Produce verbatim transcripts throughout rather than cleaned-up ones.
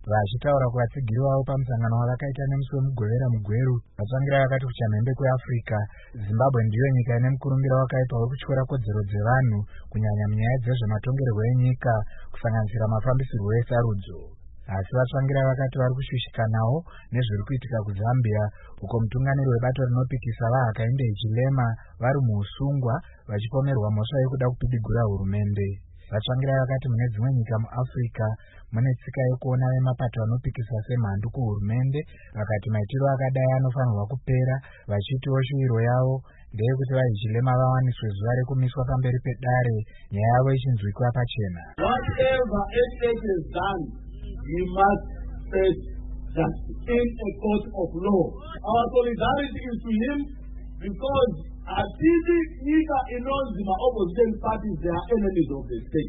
Vachitaura kuvatsigiri vavo pamusangano wavakaita nemusi wemugovera mugweru, vatsvangirai vakati kuchamhembe kweAfrica, Zimbabwe ndiyo nyika ine mukurumbira wakaipa wekutyora kodzero dzevanhu, kunyanya munyaya dzezvematongerwo enyika, kusanganisira mafambisirwo esarudzo. Asi vatsvangirai vakati vari kushushikanawo nezviri kuitika kuZambia, uko mutungamiri webato rinopikisa vaHakainde Hichilema vari muusungwa vachipomerwa mhosva yekuda kupidigura hurumende. Vatsvangirai vakati mune dzimwe nyika muAfrica mune tsika yekuona vemapato anopikisa semhandu kuhurumende, vakati maitiro akadai anofanirwa kupera, vachitiwo shuwiro yavo ndeyekuti vaHichilema vawaniswe zuva rekumiswa pamberi pedare, nyaya yavo ichinzwikwa pachena. Whatever H H has done, he must face justice in a court of law. Our solidarity is to him because atili nyika inonzima opposition parties, they are enemies of the state.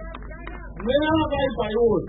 Mwena wakaipa iwona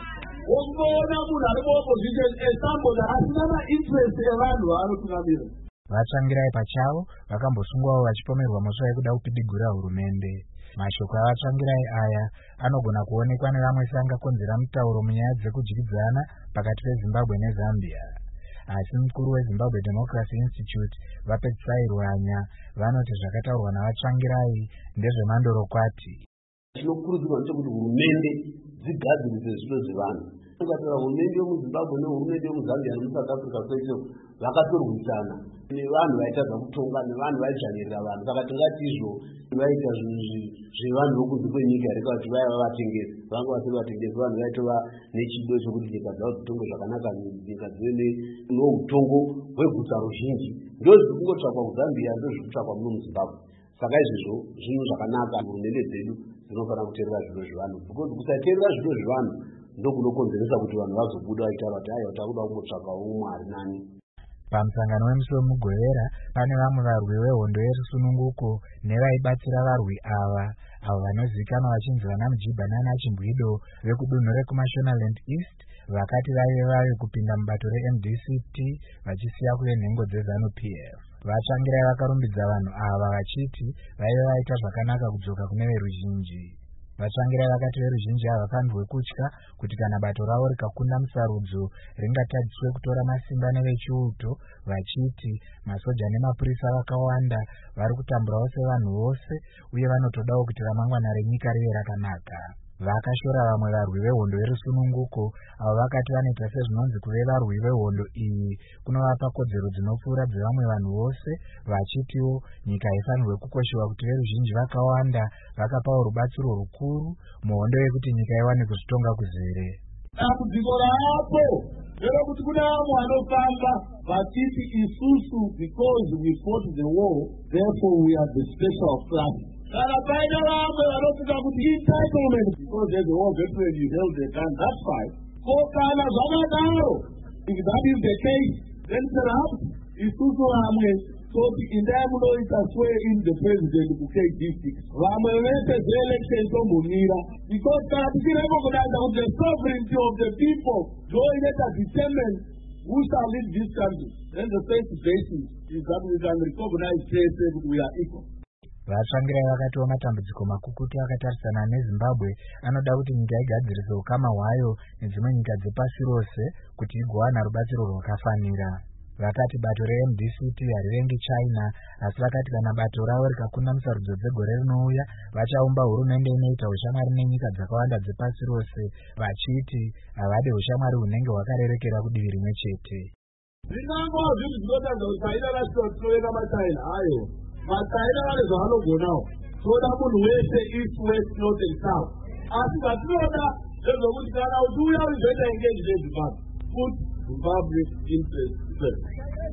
wongoona munhu ari muopposition esamboda asina mainterest evanhu vaanotungamira. Vatsvangirai pachavo vakambosungwawo vachipomerwa mhosva yekuda kupidigura hurumende. Mashoko avatsvangirai aya anogona kuonekwa nevamwe seangakonzera mutauro munyaya dzekudyidzana pakati peZimbabwe neZambia. Asi mukuru weZimbabwe Democracy Institute vapedzisai Rwanya vanoti zvakataurwa navatsvangirai ndezvemandorokwati. Tinokurudzirwa nechekuti hurumende dzigadzirise zviro zvevanhu. Ukataura hurumende yemuZimbabwe nehurumende yemuZambia nemuSouth Africa kwese vakatorwisana nevanhu vaitadza kutonga nevanhu vaidzvanirira vanhu. Saka tingati izvo vaita zvevanhu vokunze kwenyika reka kuti vaiva vatengesi, vanga vasiri vatengesi, vanhu vaitova nechido chekuti nyika dzavo dzitonge zvakanaka, nyika dzive noutongo hweguta ruzhinji. Ndozviri kungotsvakwa kuZambia, ndozviri kutsvakwa muno muZimbabwe. Saka izvizvo zvinhu zvakanaka, hurumende dzedu dzinofanira kuteerera zviro zvevanhu, because kusateerera zviro zvevanhu ndokunokonzeresa kuti vanhu vazobuda vaitaura kuti aiwa takuda kungotsvakawo umwe ari nani. Pamusangano wemusi wemugovera pane vamwe varwi vehondo yerusununguko nevaibatsira varwi ava avo vanozivikanwa vachinzi vana Mujiba nana Chimbwido vekudunhu rekuMashonaland East, vakati vaive vari kupinda mubato reM D C T vachisiya kuye nhengo dzeZANU P F. Vatsvangirai vakarumbidza vanhu ava vachiti vaive vaita zvakanaka kudzoka kune veruzhinji. Vatsvangirai vakati veruzhinji havafanirwe kutya kuti kana bato ravo rikakunda musarudzo ringatadziswe kutora masimba nevechiuto, vachiti masoja nemapurisa vakawanda vari kutamburawo sevanhu vose uye vanotodawo kuti ramangwana renyika rive rakanaka. Vakashora vamwe varwi vehondo yerusununguko avo vakati vanoita sezvinonzi kuve varwi vehondo iyi kunovapa kodzero dzinopfuura dzevamwe vanhu vose, vachitiwo nyika haifanirwe kukoshewa kuti veruzhinji vakawanda vakapawo rubatsiro rukuru muhondo yekuti nyika iwane kuzvitonga kuzere. Dambudziko rapo nderekuti kune vamwe vanofamba vachiti isusu because we fought the war therefore we are the special class. Kana paina vamwe vanofunga kuti entitlement because there's a war veteran you held the gun, that's fine. Ko kana zvakadaro, if that is the case, then perhaps isusu vamwe toti indai munoita swear in the president kuK district vamwe vese zveelection tombomira, because kana tichireko kudanza kuti the sovereignty of the people ndoineta determine who shall lead this country, then the first basis is that we can recognize that we are equal. Vatsvangirai vakatiwo matambudziko makukutu akatarisana neZimbabwe anoda kuti nyika igadzirise ukama hwayo nedzimwe nyika dzepasi rose kuti igowana rubatsiro rwakafanira. Vakati bato reM D C T harirengi China, asi vakati kana bato ravo rikakunda musarudzo dzegore rinouya vachaumba hurumende inoita ushamwari nenyika dzakawanda dzepasi rose, vachiti havade ushamwari hunenge hwakarerekera kudivi rimwe chete. Zvinangova zvinhu zvinotadza kuti China rachitotoveka maChina ayo maChina vane zvavanogonawo, toda munhu wese east west north and south. Asi zvatinoda ndezvokuti kana uchiuya uchizoita engage neZimbabwe, put Zimbabwe interest first.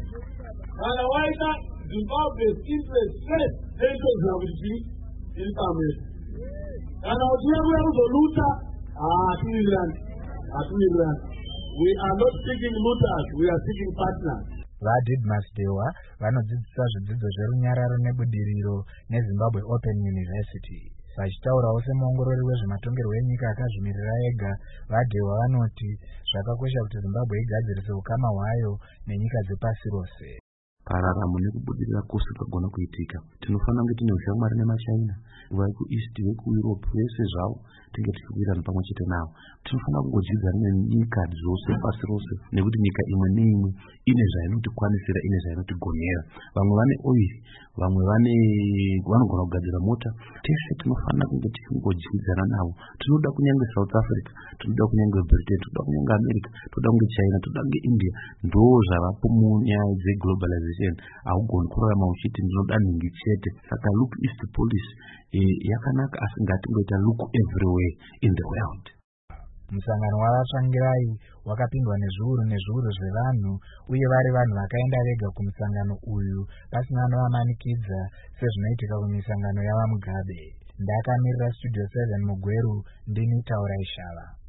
Kana waita Zimbabwe's interest first, then toziva kuti chii iri pamwepo. Kana uchiuya kuya kuzoluta, hatiwirirani, hatiwirirani. We are not seeking looters, we are seeking partners. VaDidmus Dewa vanodzidzisa zvidzidzo zverunyararo nebudiriro neZimbabwe Open University. Vachitaurawo semuongorori wezvematongerwo enyika akazvimirira ega, vaDewa vanoti zvakakosha kuti Zimbabwe igadzirise ukama hwayo nenyika dzepasi rose. pararamo nekubudirira kwose kwagona kuitika. Tinofanira kunge tine ushamwari nemaChina, vekuEast, vekuEurope, vese zvavo tinge tichiwirirana pamwe chete navo. Tinofanira kungodzidza nenyika dzose pasi rose, nekuti nyika imwe neimwe ine zvainotikwanisira, ine zvainotigonera. Vamwe vane oil, vamwe vane vanogona kugadzira mota. Tese tinofanira kunge tichingodzidza navo. Tinoda kunyange South Africa, tinoda kunyange Britain, tinoda kunyange America, tinoda kunge China, tinoda kunge India. Ndo zvavapo munyaya dzeglobalization. Haugoni kurarama uchiti ndinoda nhingi chete. Saka look east policy eh, yakanaka, asi ngatingoita look everywhere in the world. Musangano wavatsvangirai wakapindwa nezviuru nezviuru zvevanhu, uye vari vanhu vakaenda vega kumusangano uyu pasina anovamanikidza sezvinoitika kumisangano yavaMugabe. Ndakamirira Studio seven Mugweru, ndini Taurai Shava.